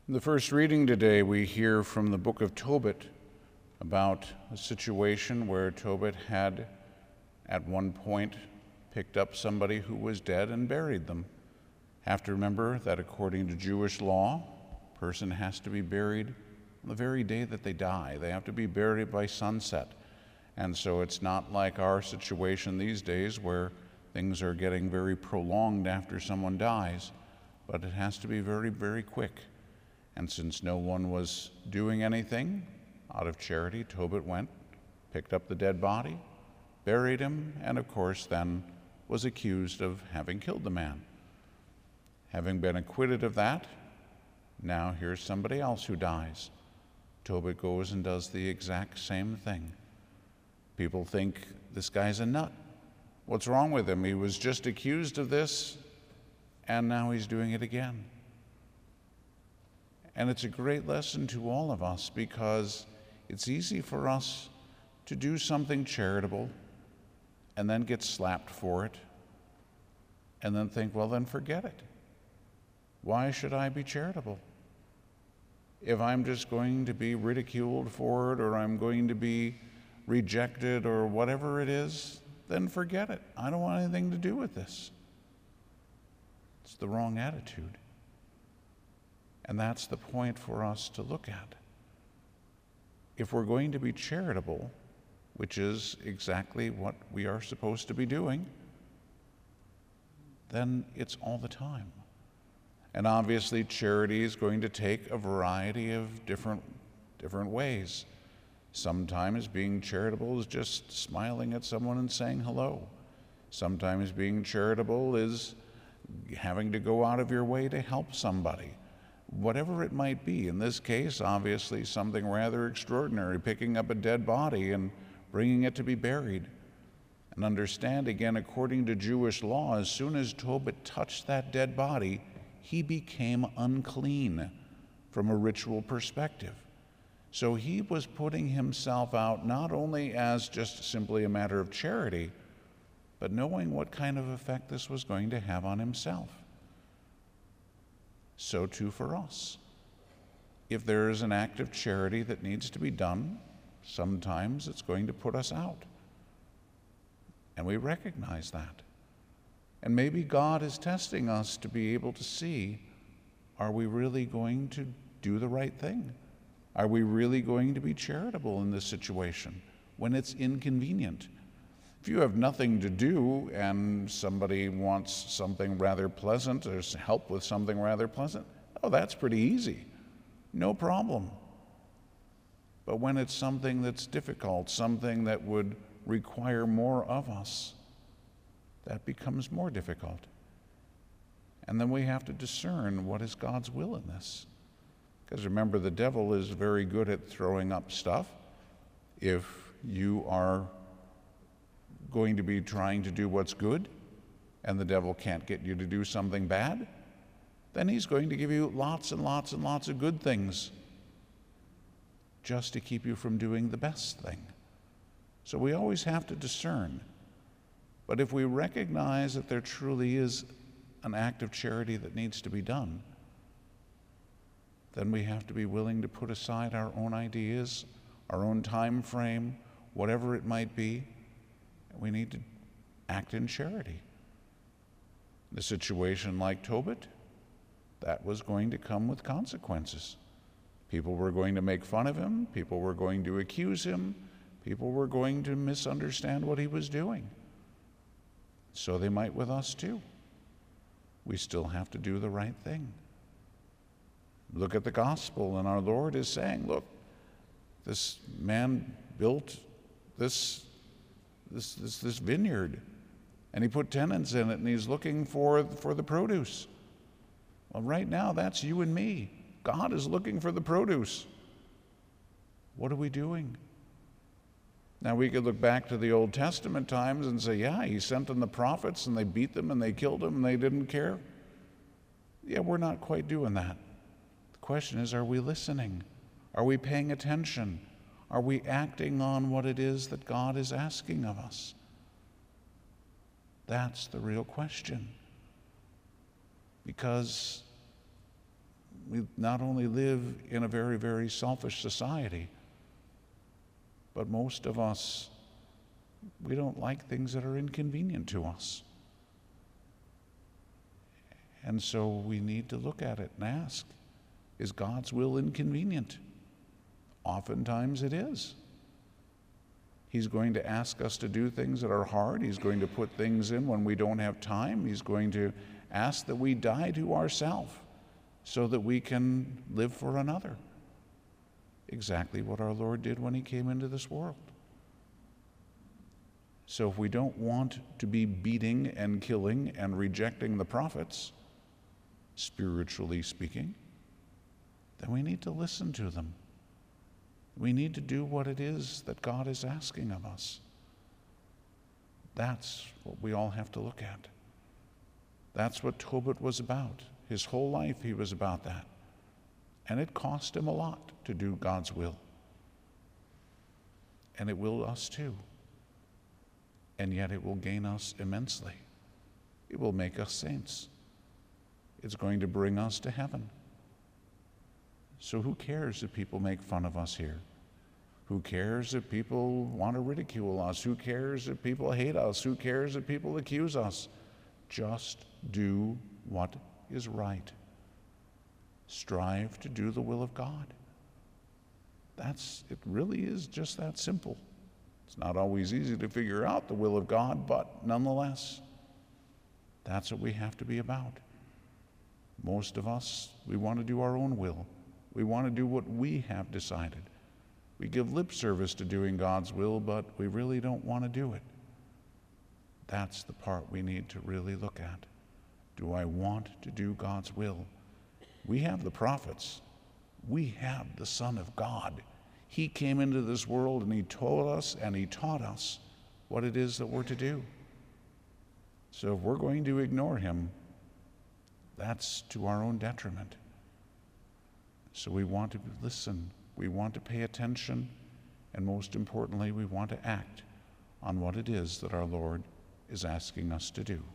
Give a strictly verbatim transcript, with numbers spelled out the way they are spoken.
In the first reading today, we hear from the book of Tobit about a situation where Tobit had at one point picked up somebody who was dead and buried them. Have to remember that according to Jewish law, a person has to be buried on the very day that they die. They have to be buried by sunset. And so it's not like our situation these days where things are getting very prolonged after someone dies, but it has to be very, very quick. And since no one was doing anything, out of charity, Tobit went, picked up the dead body, buried him, and of course then was accused of having killed the man. Having been acquitted of that, now here's somebody else who dies. Tobit goes and does the exact same thing. People think this guy's a nut. What's wrong with him? He was just accused of this, and now he's doing it again. And it's a great lesson to all of us because it's easy for us to do something charitable and then get slapped for it and then think, well, then forget it. Why should I be charitable? If I'm just going to be ridiculed for it or I'm going to be rejected or whatever it is, then forget it. I don't want anything to do with this. It's the wrong attitude. And that's the point for us to look at. If we're going to be charitable, which is exactly what we are supposed to be doing, then it's all the time. And obviously charity is going to take a variety of different, different ways. Sometimes being charitable is just smiling at someone and saying hello. Sometimes being charitable is having to go out of your way to help somebody. Whatever it might be. In this case, obviously something rather extraordinary, picking up a dead body and bringing it to be buried. And understand again, according to Jewish law, as soon as Tobit touched that dead body, he became unclean from a ritual perspective. So he was putting himself out not only as just simply a matter of charity, but knowing what kind of effect this was going to have on himself. So too for us. If there is an act of charity that needs to be done, sometimes it's going to put us out. And we recognize that. And maybe God is testing us to be able to see, are we really going to do the right thing? Are we really going to be charitable in this situation when it's inconvenient? If you have nothing to do and somebody wants something rather pleasant or help with something rather pleasant, oh, that's pretty easy. No problem. But when it's something that's difficult, something that would require more of us, that becomes more difficult. And then we have to discern what is God's will in this. Because remember, the devil is very good at throwing up stuff. If you are going to be trying to do what's good and the devil can't get you to do something bad, then he's going to give you lots and lots and lots of good things just to keep you from doing the best thing. So we always have to discern. But if we recognize that there truly is an act of charity that needs to be done, then we have to be willing to put aside our own ideas, our own time frame, whatever it might be. We need to act in charity. In a situation like Tobit, that was going to come with consequences. People were going to make fun of him. People were going to accuse him. People were going to misunderstand what he was doing. So they might with us too. We still have to do the right thing. Look at the gospel, and our Lord is saying, look, this man built this This, this, this vineyard, and he put tenants in it, and he's looking for, for the produce. Well, right now, that's you and me. God is looking for the produce. What are we doing? Now, we could look back to the Old Testament times and say, yeah, he sent in the prophets, and they beat them, and they killed them, and they didn't care. Yeah, we're not quite doing that. The question is, are we listening? Are we paying attention? Are we acting on what it is that God is asking of us? That's the real question. Because we not only live in a very, very selfish society, but most of us, we don't like things that are inconvenient to us. And so we need to look at it and ask, is God's will inconvenient? Oftentimes it is. He's going to ask us to do things that are hard. He's going to put things in when we don't have time. He's going to ask that we die to ourselves so that we can live for another. Exactly what our Lord did when he came into this world. So if we don't want to be beating and killing and rejecting the prophets, spiritually speaking, then we need to listen to them. We need to do what it is that God is asking of us. That's what we all have to look at. That's what Tobit was about. His whole life he was about that. And it cost him a lot to do God's will. And it will us too. And yet it will gain us immensely. It will make us saints. It's going to bring us to heaven. So who cares if people make fun of us here? Who cares if people want to ridicule us? Who cares if people hate us? Who cares if people accuse us? Just do what is right. Strive to do the will of God. That's, it really is just that simple. It's not always easy to figure out the will of God, but nonetheless, that's what we have to be about. Most of us, we want to do our own will. We want to do what we have decided. We give lip service to doing God's will, but we really don't want to do it. That's the part we need to really look at. Do I want to do God's will? We have the prophets. We have the Son of God. He came into this world and he told us and he taught us what it is that we're to do. So if we're going to ignore him, that's to our own detriment. So we want to listen, we want to pay attention, and most importantly, we want to act on what it is that our Lord is asking us to do.